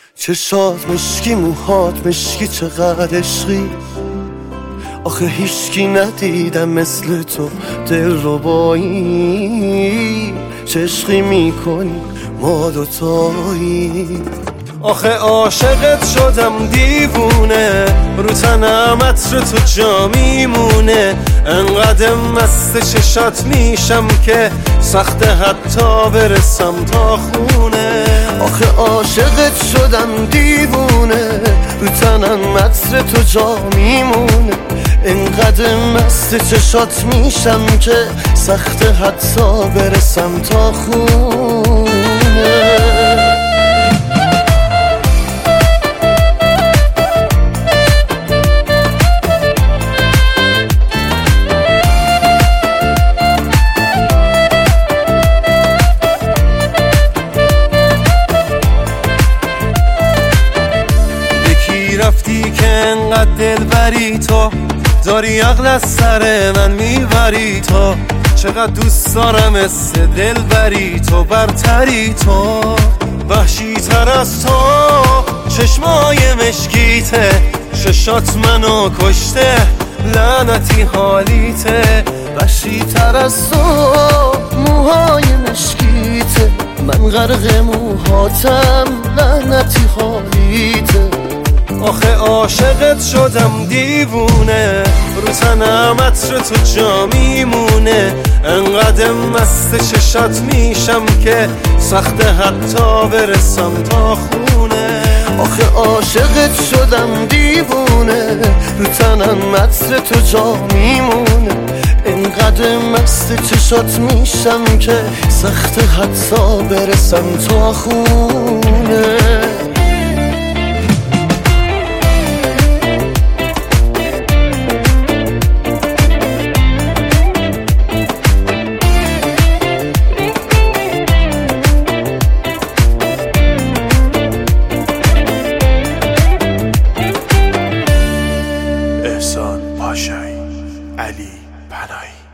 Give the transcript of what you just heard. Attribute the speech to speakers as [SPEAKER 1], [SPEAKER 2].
[SPEAKER 1] چشات مشکی، موهات مشکی، چقدر عشقی. آخه هیچکی ندیدم مثل تو دلربایی. چه عشقی میکنی ما دوتایی. آخه عاشقت شدم دیوونه، رو تنم عطر تو جا میمونه. انقدر مست چشات میشم که سخته حتی برسم تا خونه. آخه عاشقت شدم دیوونه، رو تنم عطر تو جا میمونه. انقدر مست چشات میشم که سخته حتی برسم تا خونه. رفتی که انقدر دلبری تو، داری عقل از سر من میبری تو. چقدر دوست دارم مثل دلبری تو، برتری تو. وحشی تر از تو چشمای مشکیته، ششات منو کشته لعنتی حالیته. وحشی تر از تو موهای مشکیته، من غرق موهاتم لعنتی حالیته. آخه عاشقت شدم دیوونه، رو تنم عطر تو جا میمونه. انقدر مست چشات میشم که سخته حتی برسم تا خونه. آخه عاشقت شدم دیوونه، رو تنم عطر تو جا میمونه. انقدر مست چشات میشم که سخته حتی برسم تا خونه.
[SPEAKER 2] احسان پاشایی، علی پناهی.